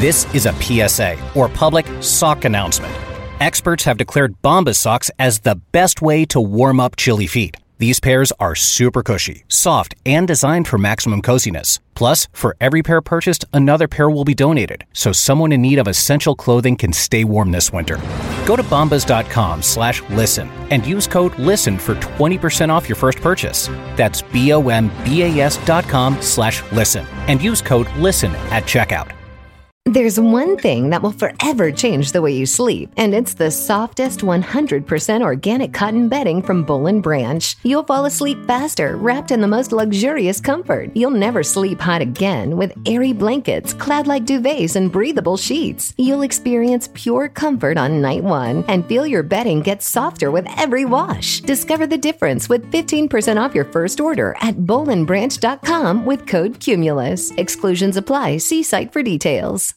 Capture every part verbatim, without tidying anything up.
This is a P S A, or public sock announcement. Experts have declared Bombas socks as the best way to warm up chilly feet. These pairs are super cushy, soft, and designed for maximum coziness. Plus, for every pair purchased, another pair will be donated, so someone in need of essential clothing can stay warm this winter. Go to bombas.com slash listen and use code LISTEN for twenty percent off your first purchase. That's B-O-M-B-A-S dot com slash listen and use code LISTEN at checkout. There's one thing that will forever change the way you sleep, and it's the softest one hundred percent organic cotton bedding from Boll and Branch. You'll fall asleep faster, wrapped in the most luxurious comfort. You'll never sleep hot again with airy blankets, cloud-like duvets, and breathable sheets. You'll experience pure comfort on night one and feel your bedding get softer with every wash. Discover the difference with fifteen percent off your first order at boll and branch dot com with code Cumulus. Exclusions apply. See site for details.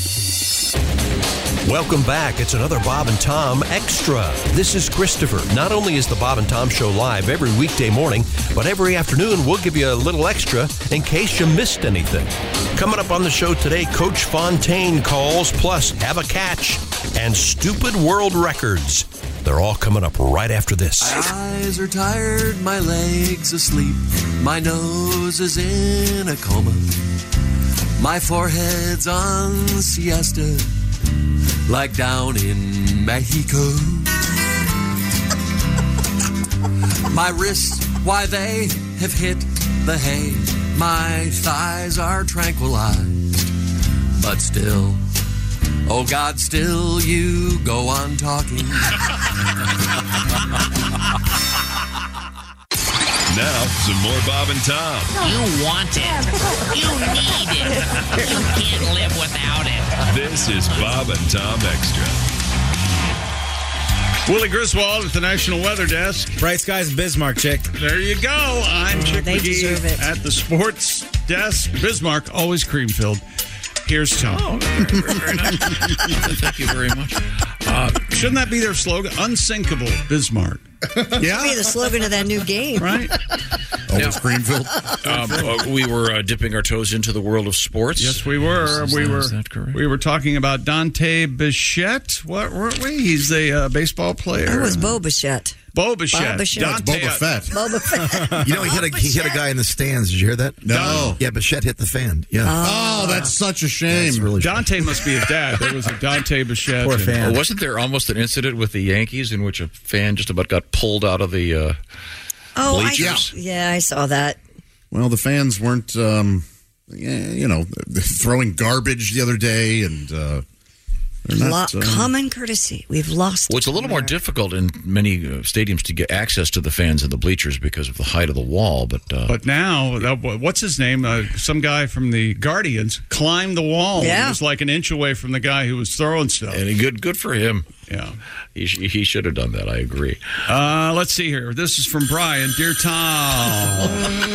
Welcome back. It's another Bob and Tom Extra. This is Christopher. Not only is the Bob and Tom Show live every weekday morning, but every afternoon we'll give you a little extra in case you missed anything. Coming up on the show today, Coach Fontaine calls, plus Have a Catch and Stupid World Records. They're all coming up right after this. My eyes are tired, my legs asleep, my nose is in a coma, my forehead's on siesta, like down in Mexico. My wrists, why they have hit the hay. My thighs are tranquilized, but still, oh God, still you go on talking. Now, some more Bob and Tom. You want it. You need it. You can't live without it. This is Bob and Tom Extra. Willie Griswold at the National Weather Desk. Bright skies, Bismarck, Chick. There you go. I'm Chick they McGee at the Sports Desk. Bismarck, always cream-filled. Here's Tom. Oh, very, very, very nice. Thank you very much. Uh, shouldn't that be their slogan? Unsinkable Bismarck. Yeah. Be the slogan of that new game. Right? Always cream-filled. Um, uh, we were uh, dipping our toes into the world of sports. Yes, we were. Is, we is were. Is that correct? We were talking about Dante Bichette. What weren't we? He's the uh, baseball player. Who was Bo Bichette? Bo Bichette. Bichette. Dante, Boba Fett. Boba Fett. You know, he hit, a, he hit a guy in the stands. Did you hear that? No. Yeah, Bichette hit the fan. Yeah. Oh, Oh, that's such a shame. That's really Dante must be his dad. There was a Dante Bichette. Poor fan. Well, wasn't there almost an incident with the Yankees in which a fan just about got pulled out of the uh, oh, bleachers? I, yeah, I saw that. Well, the fans weren't, um, you know, throwing garbage the other day, and uh, they're not, Lo- uh, common courtesy. We've lost. Well, it's a little more difficult in many uh, stadiums to get access to the fans in the bleachers because of the height of the wall. But uh, But now, uh, what's his name? Uh, some guy from the Guardians climbed the wall. Yeah. He was like an inch away from the guy who was throwing stuff. and good, good for him. Yeah. He, sh- he should have done that. I agree. Uh, let's see here. This is from Brian. Dear Tom.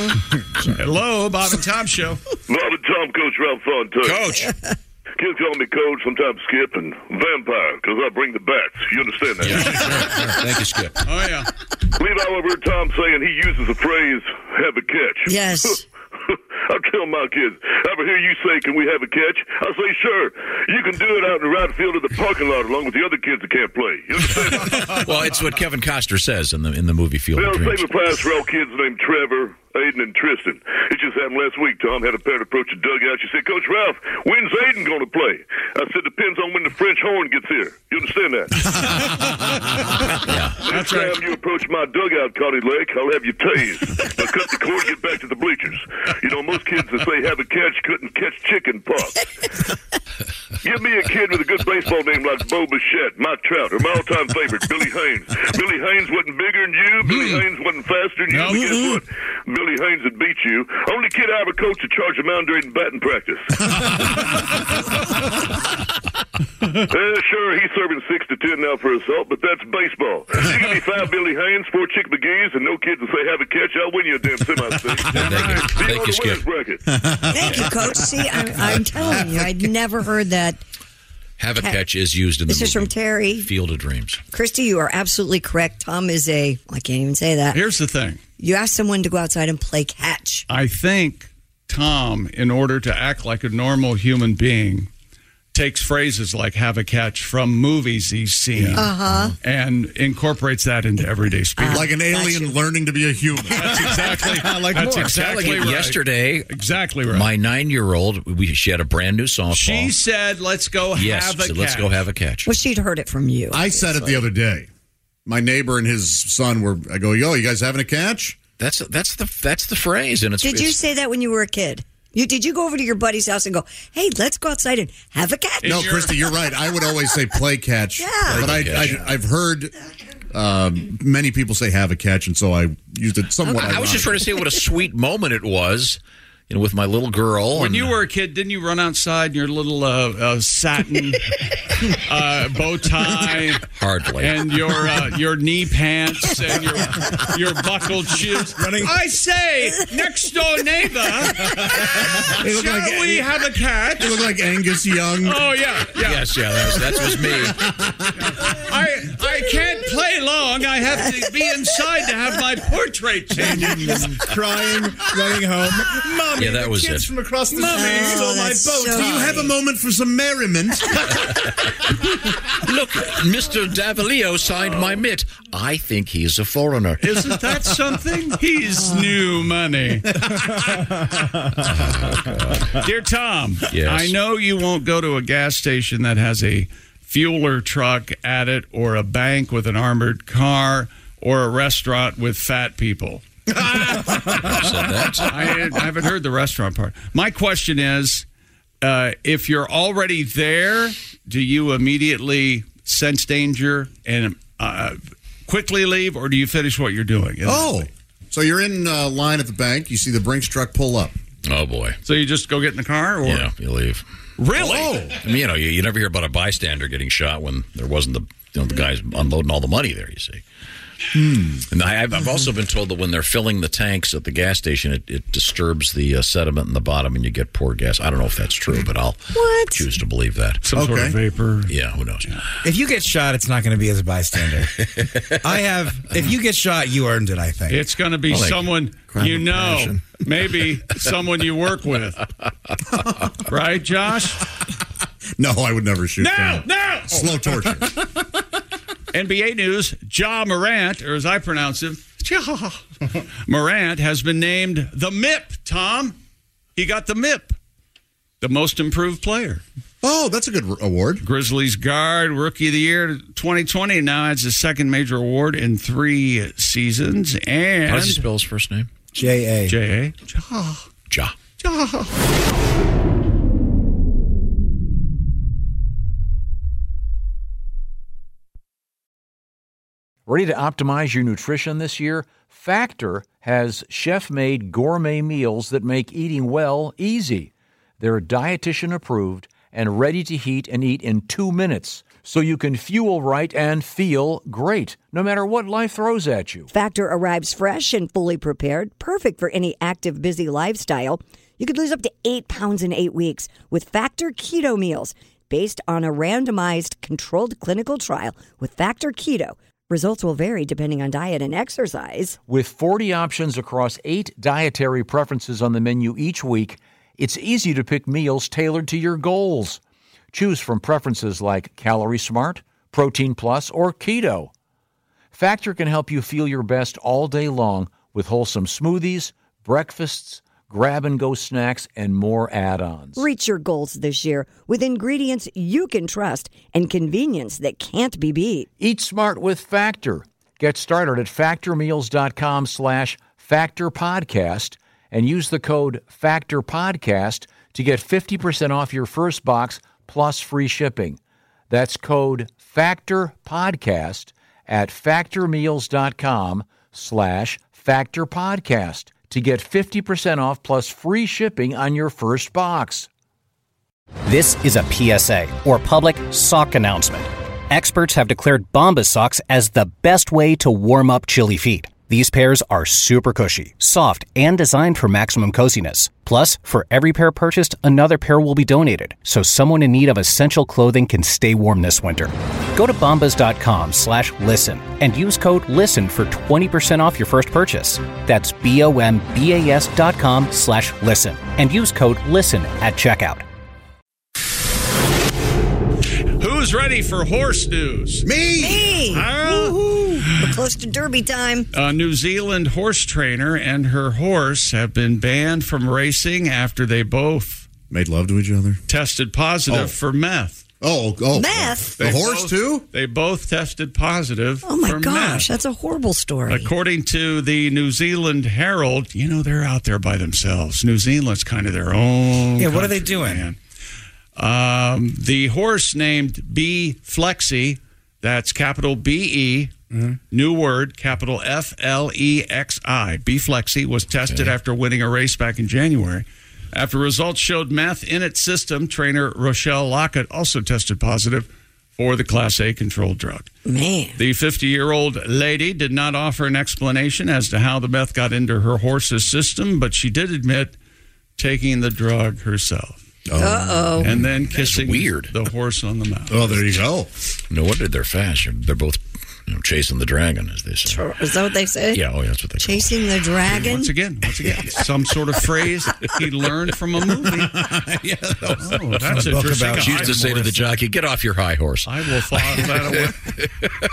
Hello, Bob and Tom Show. Bob and Tom, Coach Ralph Fontaine. Coach. Kids call me Coach, sometimes Skip, and Vampire, because I bring the bats. You understand that? Yeah, sure, sure. Thank you, Skip. Oh, yeah. Levi overheard Tom saying he uses the phrase, have a catch. Yes. I tell my kids, ever hear you say, can we have a catch? I say, sure. You can do it out in the right field of the parking lot along with the other kids that can't play. You understand? Well, it's what Kevin Costner says in the in the movie Field Well, of Dreams. save a prize for all kids named Trevor, Aiden, and Tristan. It just happened last week, Tom. Had a parent approach the dugout. She said, Coach Ralph, when's Aiden going to play? I said, depends on when the French horn gets here. You understand that? Yeah. That's Next right. time you approach my dugout, Connie Lake, I'll have you tased. Now cut the cord, get back to the bleachers. You know, most kids that say have a catch couldn't catch chicken pox. Give me a kid with a good baseball name like Bo Bichette, Mike Trout, or my all-time favorite, Billy Haynes. Billy Haynes wasn't bigger than you. Billy Haynes wasn't faster than you. No. But guess what? Billy Haynes would beat you. Only kid I ever coached to charge a mound during batting practice. Uh, sure, he's serving six to ten now for assault, but that's baseball. You give me five Billy Haynes, four Chick McGee's, and no kids will say have a catch. I'll win you a damn semi-state. Thank you, Thank you, Skip. Thank you, Coach. See, I'm, I'm telling you, I'd never heard that. Have a catch is used in the This movie is from Terry. Field of Dreams. Christy, you are absolutely correct. Tom is a, I can't even say that. Here's the thing. You ask someone to go outside and play catch. I think Tom, in order to act like a normal human being, takes phrases like "have a catch" from movies he's seen, Yeah. Uh-huh. and incorporates that into everyday speech, like an alien learning to be a human. That's exactly. like that's more. exactly Like right. Yesterday, exactly right. My nine-year-old, we, she had a brand new softball. She said, "Let's go yes, have a said, catch." let's go have a catch. Well, she'd heard it from you. I said it the other day. My neighbor and his son were. I go, yo, you guys having a catch? That's that's the that's the phrase, and it's. Did you it's, say that when you were a kid? You did you go over to your buddy's house and go, "Hey, let's go outside and have a catch"? No, Christy, you're right. I would always say play catch. Yeah. But I, I, I've heard um, many people say have a catch, and so I used it somewhat. I, I was just trying to say what a sweet moment it was, you know, with my little girl. When and, you were a kid, didn't you run outside in your little uh, uh, satin uh, bow tie? Hardly. And your uh, your knee pants and your your buckled shoes. Running. I say, next door neighbor, They look shall like- we have a catch? You look like Angus Young. Oh yeah, yeah. Yes, yeah, that was, that was me. I I can't play long. I have to be inside to have my portrait taken. Crying, running home. Mommy, Yeah, that the was kids it. from across the Mommy. street stole Oh, my that's boat. so Do you have a moment for some merriment? Look, Mister Davalio signed my mitt. I think he's a foreigner. Isn't that something? He's new money. Dear Tom, Yes. I know you won't go to a gas station that has a fueler truck at it, or a bank with an armored car, or a restaurant with fat people. Said that. I, I haven't heard the restaurant part. My question is, uh, if you're already there, do you immediately sense danger and uh, quickly leave, or do you finish what you're doing? Oh, so you're in uh, line at the bank. You see the Brinks truck pull up. Oh boy. So you just go get in the car, or Yeah, you leave. really? Oh, I mean, you know, you, you never hear about a bystander getting shot when there wasn't the you know the guys unloading all the money there. You see. Hmm. And I, I've also been told that when they're filling the tanks at the gas station, it, it disturbs the uh, sediment in the bottom, and you get poor gas. I don't know if that's true, but I'll What? choose to believe that. Some sort of Okay. vapor. Yeah, who knows? If you get shot, it's not going to be as a bystander. I have. If you get shot, you earned it. I think It's going to be Oh, thank someone Crime you of know, passion. maybe someone you work with, right, Josh? no, I would never shoot No, down. no. Slow torture. N B A news: Ja Morant, or as I pronounce him, Ja Morant, has been named the M I P. Tom, he got the M I P, the Most Improved Player. Oh, that's a good r- award. Grizzlies guard, Rookie of the Year twenty twenty, and now adds his second major award in three seasons. And How does he spell his first name? J A. J A. Ja. Ja. Ja. Ready to optimize your nutrition this year? Factor has chef-made gourmet meals that make eating well easy. They're dietitian approved and ready to heat and eat in two minutes, so you can fuel right and feel great, no matter what life throws at you. Factor arrives fresh and fully prepared, perfect for any active, busy lifestyle. You could lose up to eight pounds in eight weeks with Factor Keto Meals, based on a randomized, controlled clinical trial with Factor Keto. Results will vary depending on diet and exercise. With forty options across eight dietary preferences on the menu each week, it's easy to pick meals tailored to your goals. Choose from preferences like Calorie Smart, Protein Plus, or Keto. Factor can help you feel your best all day long with wholesome smoothies, breakfasts, grab-and-go snacks, and more add-ons. Reach your goals this year with ingredients you can trust and convenience that can't be beat. Eat smart with Factor. Get started at factormeals.com slash factorpodcast and use the code FACTORPODCAST to get fifty percent off your first box plus free shipping. That's code FACTORPODCAST at factormeals.com slash factorpodcast to get fifty percent off plus free shipping on your first box. This is a P S A, or public sock announcement. Experts have declared Bombas socks as the best way to warm up chilly feet. These pairs are super cushy, soft, and designed for maximum coziness. Plus, for every pair purchased, another pair will be donated, so someone in need of essential clothing can stay warm this winter. Go to bombas.com slash listen and use code LISTEN for twenty percent off your first purchase. That's B-O-M-B-A-S dot com slash listen and use code LISTEN at checkout. Who's ready for horse news? Me! Me! Huh? We're close to Derby time. A New Zealand horse trainer and her horse have been banned from racing after they both made love to each other. Tested positive Oh. for meth. Oh, oh. Meth? The They horse, both- too? They both tested positive Oh, my for gosh. meth. That's a horrible story. According to the New Zealand Herald, you know, they're out there by themselves. New Zealand's kind of their own. Yeah, what are they country, doing? man. Um, the horse named B Flexi, that's capital B E, Mm-hmm. new word, capital F L E X I. B Flexi was tested after winning a race back in January. After results showed meth in its system, trainer Rochelle Lockett also tested positive for the Class A controlled drug. Man. The fifty-year-old lady did not offer an explanation as to how the meth got into her horse's system, but she did admit taking the drug herself. Uh-oh. And then kissing weird. the horse on the mouth. Oh, there you go. No wonder they're fast. They're both you know, chasing the dragon, as they say. Is that what they say? Yeah, oh, yeah, that's what they call Chasing the dragon? Once again, once again, some sort of phrase he learned from a movie. yeah, that was, Oh, that's a book interesting. about it. She used to say to the jockey, get off your high horse. I will file that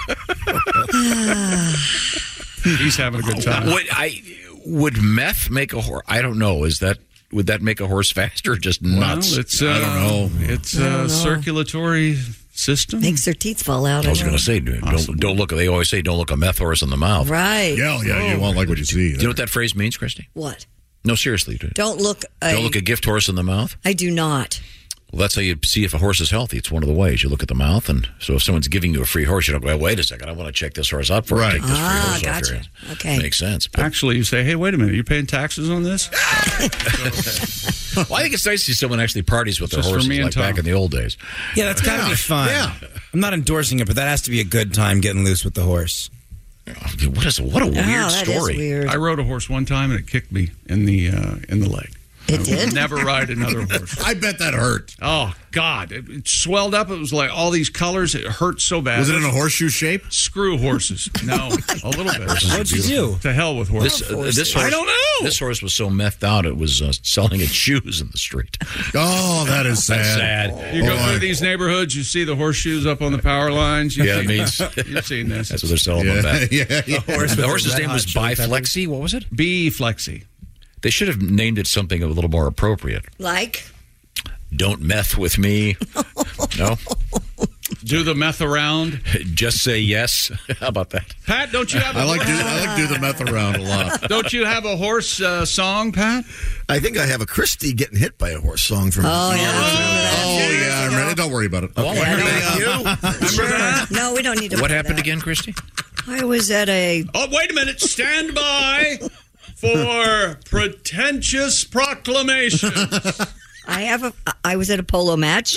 away. He's having a good time. Would, I, would meth make a horse? I don't know. Is that Would that make a horse faster or just nuts? Well, it's, uh, I don't know. It's I don't know. a circulatory system. Makes their teeth fall out. I was know. going to say, dude, don't, don't look. They always say, don't look a meth horse in the mouth. Right. Yeah, yeah, you won't like what you see. Do you know what that phrase means, Christy? What? No, seriously. Dude. Don't look a, Don't look a gift horse in the mouth? I do not. Well, that's how you see if a horse is healthy. It's one of the ways. You look at the mouth, and so if someone's giving you a free horse, you don't go, well, wait a second, I want to check this horse out before I Right. take this Ah, free horse gotcha. off your hands. Okay. Makes sense. But, Actually, you say, hey, wait a minute, you paying taxes on this? well, I think it's nice to see someone actually parties with their Just for horses me and like back Tom. in the old days. Yeah, that's got to be fun. Yeah. I'm not endorsing it, but that has to be a good time getting loose with the horse. What is what a weird Oh, that is story. weird. I rode a horse one time and it kicked me in the uh, in the leg. It I did? would never ride another horse. I bet that hurt. Oh God, it, it swelled up. It was like all these colors. It hurt so bad. Was it in a horseshoe shape? Screw horses. No, a little bit. What'd you do? To hell with horses. This, uh, this horse, I don't know. This horse was so methed out, it was uh, selling its shoes in the street. Oh, that is sad. That's sad. You go Boy. through these neighborhoods, you see the horseshoes up on the power lines. You Yeah, see, it means you've seen this. that's what they're selling them Yeah, back. yeah, yeah. Horse The with horse's red name hot was chili peppers. Biflexi. What was it? B Flexi. They should have named it something a little more appropriate. Like? Don't meth with me. No? Do the meth around. Just say yes. How about that? Pat, don't you have a I like horse? do I like do the meth around a lot. Don't you have a horse uh, song, Pat? I think I have a Christie getting hit by a horse song from. Oh, yeah. Oh yeah, I'm ready. Don't worry about it. Oh, Yeah, Thank you. Sure. No, we don't need to. What put happened that. again, Christy? I was at a. Oh, wait a minute. Stand by for pretentious proclamation. I have a. I was at a polo match.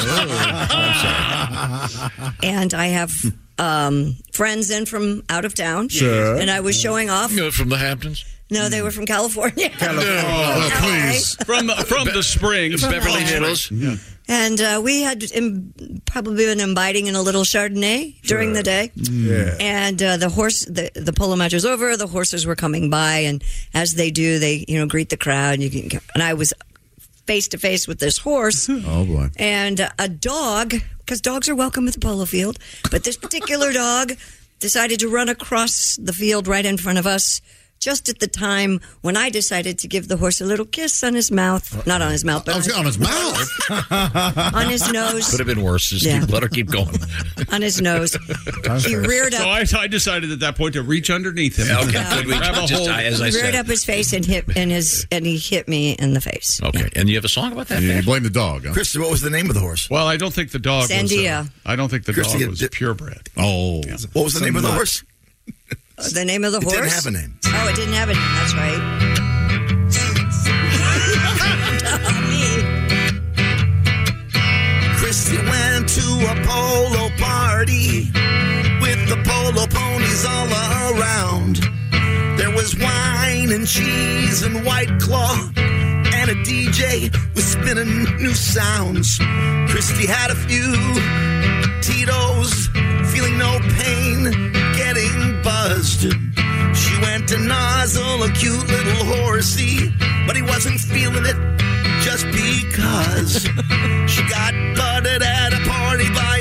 And I have um, friends in from out of town. Sure. And I was showing off. You know, from the Hamptons? No, they were from California. Oh, please. From from the Springs. Beverly Hills? And uh, we had Im- probably been imbibing in a little Chardonnay during the day. Yeah. And uh, the horse, the, the polo match was over. The horses were coming by, and as they do, they you know greet the crowd. And, you can, and I was face to face with this horse. Oh boy. And uh, a dog, because dogs are welcome at the polo field, but this particular dog decided to run across the field right in front of us. Just at the time when I decided to give the horse a little kiss on his mouth. Not on his mouth, but I was on his mouth. on his nose. Could have been worse. Just Yeah. keep, let her keep going. On his nose. He reared So up. I, I decided at that point to reach underneath him. Okay, Yeah. good. We Grab a just, hold. as I He reared said. up his face and hit and his and he hit me in the face. Okay, and you have a song about that? You Pat? blame the dog. Huh? Christie, what was the name of the horse? Well, I don't think the dog was. Sandia. Uh, I don't think the Christy, dog it was did- purebred. Oh. What was the name of the Nut. horse? Uh, the name of the It horse? didn't have a name. Oh, it didn't have a name. That's right. Christie went to a polo party with the polo ponies all around. There was wine and cheese and White Claw, and a D J was spinning new sounds. Christie had a few Tito's, feeling no pain, getting buzzed. She went to nozzle a cute little horsey, but he wasn't feeling it just because. She got butted at a party by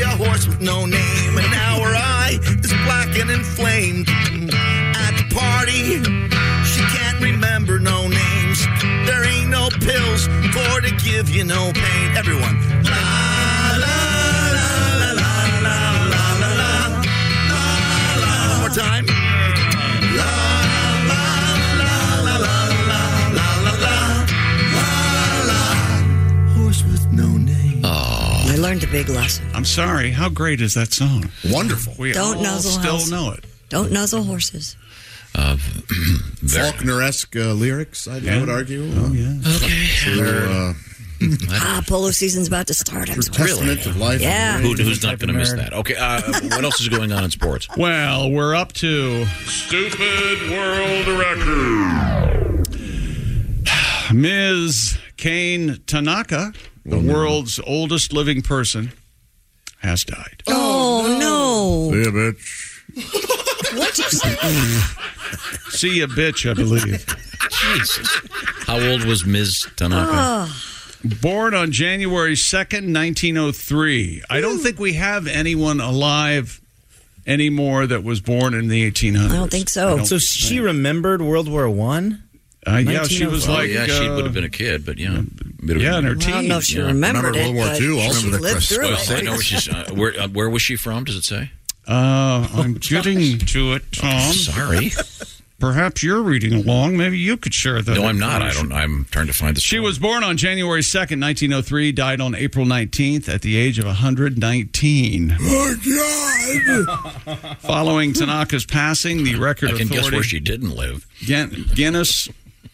you know pain. Everyone. La, la, la, la, la, la, la, la, la, la. One more time. La, la, la, la, la, la, la, la, la, la. Horse with no name. Oh. I learned a big lesson. I'm sorry. How great is that song? Wonderful. We Don't all nuzzle still house. know it. Don't nuzzle horses. Uh, Faulkner-esque uh, lyrics, I Yeah. would argue. Oh, yeah. Okay. So, uh, Ah, polo season's about to start. I'm sorry. testament of life. Yeah. Who, who's not going to miss that? Okay, uh, what else is going on in sports? Well, we're up to Stupid World Record. Miz Kane Tanaka, the world's oldest living person, has died. Oh, no. See ya, bitch. What'd you say? See ya, bitch, I believe. Jesus. How old was Miz Tanaka? Oh. Born on January second, nineteen oh three. I don't think we have anyone alive anymore that was born in the eighteen hundreds. I don't think so. So she remembered World War One? Uh, yeah, she was Oh, like... yeah, she uh, would have been a kid, but yeah. Yeah, in her I don't know if teens. she Yeah. remembered Remember it, World War but Two, also she the lived Chris- through Well, it. I know where she's. Uh, where, uh, where was she from? Does it say? Uh, I'm getting to it, Tom. Sorry. Perhaps you're reading along. Maybe you could share that. No, I'm not. I information. don't. I'm trying to find the. She story. was born on January second, nineteen oh three, died on April nineteenth at the age of one hundred nineteen. Oh, God. Following Tanaka's passing, the record I can authority... guess where she didn't live. Guin- Guinness...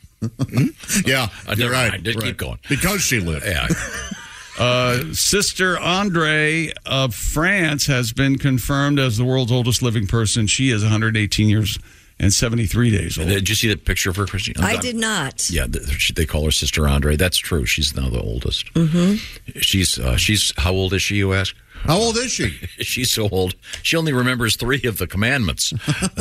Yeah, I you're never right. mind. Just right. keep going. Because she lived. Yeah. Uh, Sister Andre of France has been confirmed as the world's oldest living person. She is one hundred eighteen years and seventy-three days old. Did you see that picture of her, Christine? I did not. Yeah, th- she- they call her Sister Andre. That's true. She's now the oldest. Mm-hmm. She's uh, she's how old is she? You ask. How old is she? She's so old. She only remembers three of the commandments.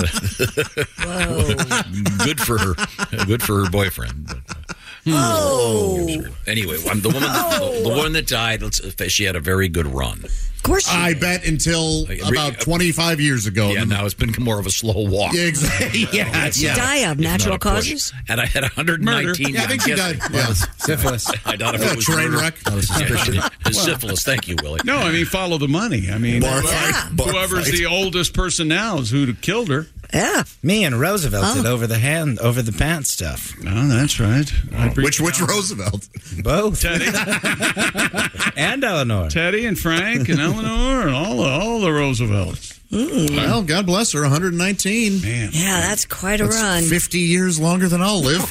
Whoa. Good for her. Good for her boyfriend. But, uh, Oh. anyway, I'm the woman. The, the woman that died. Let's, she had a very good run. Of course she I did. bet until about twenty-five years ago. Yeah, now it's been more of a slow walk. Yeah, exactly. Yeah, What'd she yeah. die of? If not Natural a push. causes? And I had one hundred nineteen. Yeah, I think she died. Yeah. Syphilis. I doubt if Yeah, it was train murder. wreck. Yeah, syphilis. Thank you, Willie. No, I mean, follow the money. I mean, Bar Yeah. fight. Bar whoever's fight. the oldest person now is who killed her. Yeah. Me and Roosevelt Oh. did over the hand, over the pants stuff. Oh, that's right. I Which which Roosevelt? Both. Teddy, And Eleanor. Teddy, and Frank, and Eleanor, and all the all the Roosevelts. Well, God bless her, one hundred nineteen. Man, Yeah, that's quite a That's run. fifty years longer than I'll live.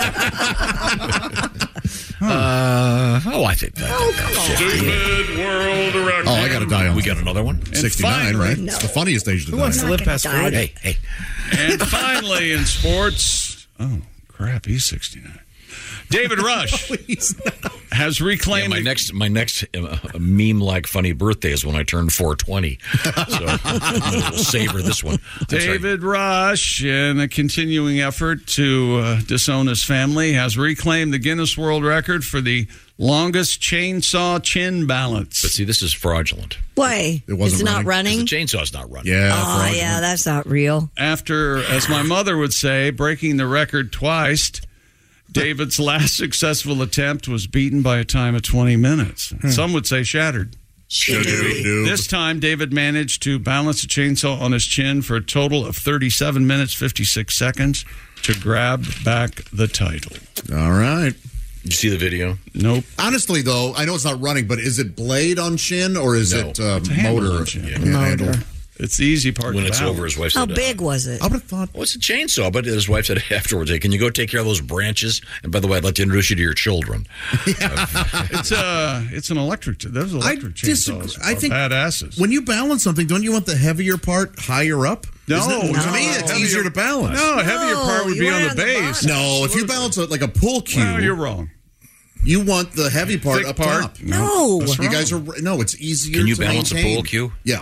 Uh, oh, I think that. Oh, come on. Stupid World Record. Oh, I got to die on We got another one. sixty-nine, finally- right? No. It's the funniest age to Who die. wants to live past Die. forty? Hey, hey. And finally, in sports, oh crap, he's sixty-nine. David Rush has Yeah, reclaimed. my next, my next uh, meme-like funny birthday is when I turn four twenty. So we'll savor this one. That's right. David Rush, in a continuing effort to uh, disown his family, has reclaimed the Guinness World Record for the longest chainsaw chin balance. But see, this is fraudulent. Why? It wasn't it's not running. running? The chainsaw's not running. Yeah. Oh, fraudulent. yeah, that's not real. After, as my mother would say, breaking the record twice, David's last successful attempt was beaten by a time of twenty minutes. Some would say shattered. This time, David managed to balance a chainsaw on his chin for a total of thirty-seven minutes, fifty-six seconds to grab back the title. All right. Did you see the video? Nope. Honestly, though, I know it's not running, but is it blade on chin or is No. it uh, It's a handle motor? on chin. Yeah, handle. It's the easy part. When to it's balance. over, his wife How said, big was it? I would have thought. "Oh, it's a chainsaw." But his wife said afterwards, "Hey, can you go take care of those branches? And by the way, I'd like to introduce you to your children." It's uh, it's an electric. Those electric disagree. chainsaws I are think- badasses. When you balance something, don't you want the heavier part higher up? No, Isn't it- no. to me, it's Heavier- easier to balance. No, a heavier No, part would you be want on it the on the base. bottom. No, if you balance it like a pull cue, Well, you're wrong. you want the heavy part Thick up part. top. No. That's You wrong. guys are no. It's easier. Can you to balance a maintain. pool cue? Yeah.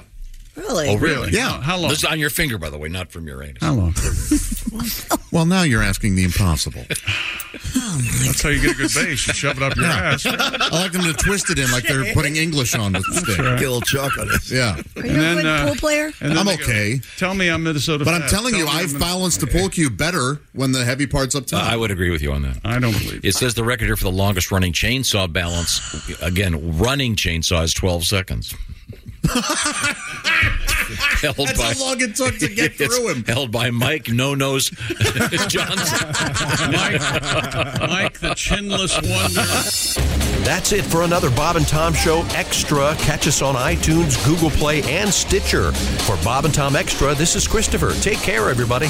Really? Oh, really? Yeah. How long? This is on your finger, by the way, not from your anus. How long? Well, now you're asking the impossible. That's how you get a good base. You shove it up your ass. I like them to twist it in like they're putting English on the stick. right. Get a little chalk on it. Yeah. Are you a good pool player? and then I'm they go, okay. Tell me I'm Minnesota But I'm fast. telling Tell you, me I'm I've Minnesota- balanced the pool cue better when the heavy part's up top. I would agree with you on that. I don't believe It says the record here for the longest running chainsaw balance, again, running chainsaw is twelve seconds. held That's by, how long it took to get through him. Held by Mike No Nose Johnson. Mike, Mike the Chinless Wonder. That's it for another Bob and Tom Show Extra. Catch us on iTunes, Google Play, and Stitcher. For Bob and Tom Extra, this is Christopher. Take care, everybody.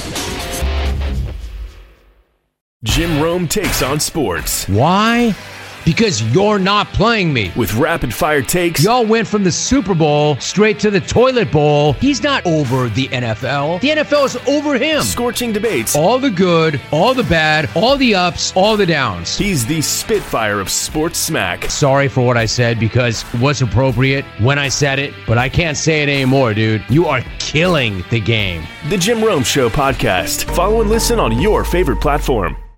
Jim Rome takes on sports. Why? Because you're not playing me. With rapid fire takes. Y'all went from the Super Bowl straight to the toilet bowl. He's not over the N F L. The N F L is over him. Scorching debates. All the good, all the bad, all the ups, all the downs. He's the Spitfire of sports smack. Sorry for what I said because it was appropriate when I said it, but I can't say it anymore, dude. You are killing the game. The Jim Rome Show podcast. Follow and listen on your favorite platform.